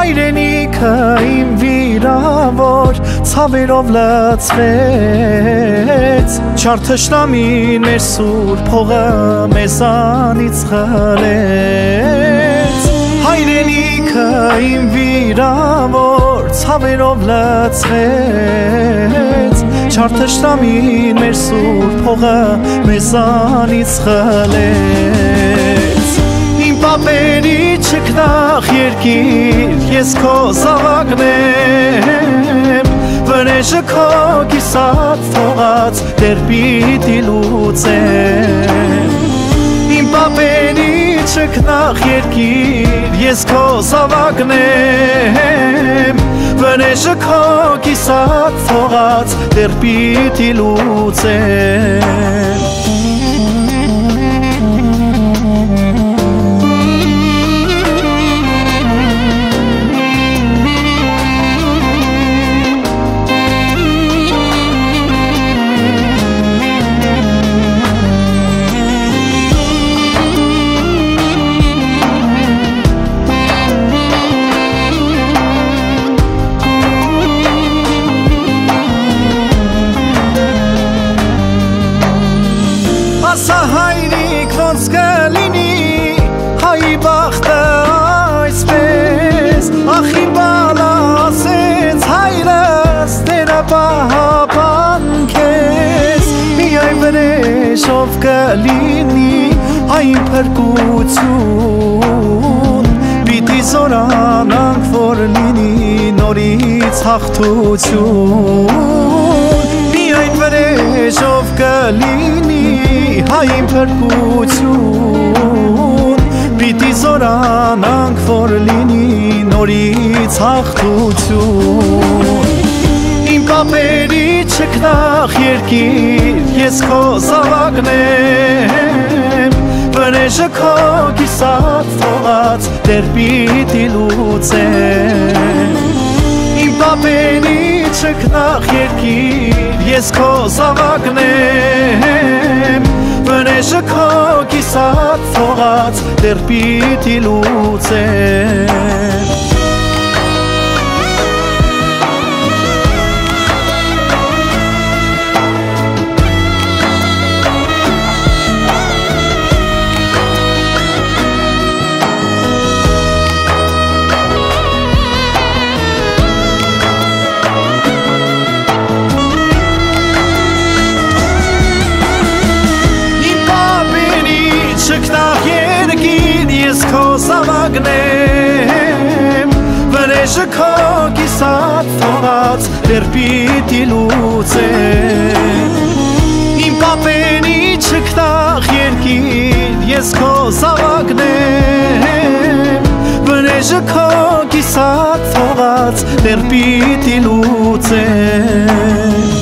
հայրենիքը իմ վիրավոր ցավերով լցվեց չար թշնամին մեր սուրբ փողը մեզանից խլեց հայրենիքը իմ վիրավոր ցավերով լցվեց չար թշնամին մեր սուրբ փողը մեզանից խլեց իմ պապերի չքնախ երկիր ես քո զավակն եմ վրեժը քո կիսած թողած դեռ պիտի լուծեմ իմ պապերի չքնախ երկիր ես քո զավակն եմ վրեժը քո կիսած թողած դեռ պիտի լուծեմ Ասա հայրիկ ոնց կլինի հայի բախտը այսպես ախի բալա ասեց հայրս տերապահապան քեզ միայն վրեժով կլինի այն փրկություն պիտի զորանանք որ լինի նորից հաղթություն միայն վրեժով կլինի Այն փրկություն պիտի զորանանք որ լինի նորից հաղթություն իմ պապերի չքնախ երկիր ես քո զավակն եմ վրեժը քո կիսած թողած դեռ պիտի լուծեմ իմ պապերի չքնախ երկիր ես քո զավակն եմ վրեժը քո կիսած թողած դեռ պիտի լուծեմ Չքնախ երկիր ես քո զավակն եմ վրեժը քո կիսած թողած դեռ պիտի լուծեմ իմ պապերի չքնախ երկիր ես քո զավակն եմ վրեժը քո կիսած թողած դեռ պիտի լուծեմ